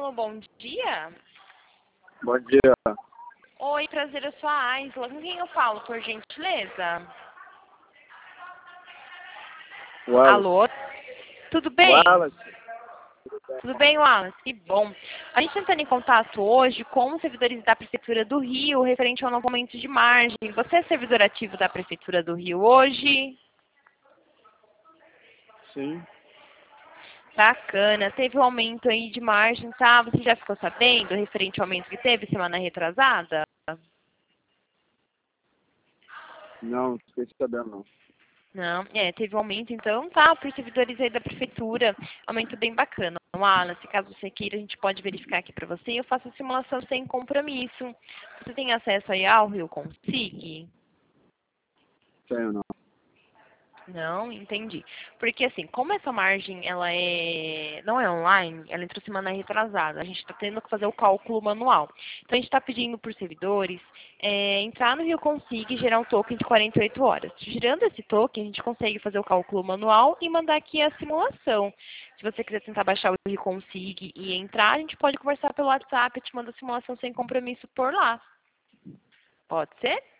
Alô, bom dia. Bom dia. Oi, prazer, eu sou a Aisla. Com quem eu falo, por gentileza? Wallace. Alô, tudo bem? Wallace. Tudo bem, Wallace? Que bom. A gente está entrando em contato hoje com os servidores da Prefeitura do Rio, referente ao novo aumento de margem. Você é servidor ativo da Prefeitura do Rio hoje? Sim. Bacana. Teve um aumento aí de margem, tá? Você já ficou sabendo, referente ao aumento que teve semana retrasada? Não fiquei sabendo, não. Não, teve um aumento, então tá, para os servidores aí da prefeitura, aumento bem bacana. Wallace, caso você queira, a gente pode verificar aqui para você e eu faço a simulação sem compromisso. Você tem acesso aí ao Rio Consig? Tenho, não. Não, entendi. Porque assim, como essa margem não é online, ela entrou semana retrasada. A gente está tendo que fazer o cálculo manual. Então a gente está pedindo para os servidores entrar no Rio Consig e gerar um token de 48 horas. Gerando esse token, a gente consegue fazer o cálculo manual e mandar aqui a simulação. Se você quiser tentar baixar o Rio Consig e entrar, a gente pode conversar pelo WhatsApp, eu te mando a simulação sem compromisso por lá. Pode ser?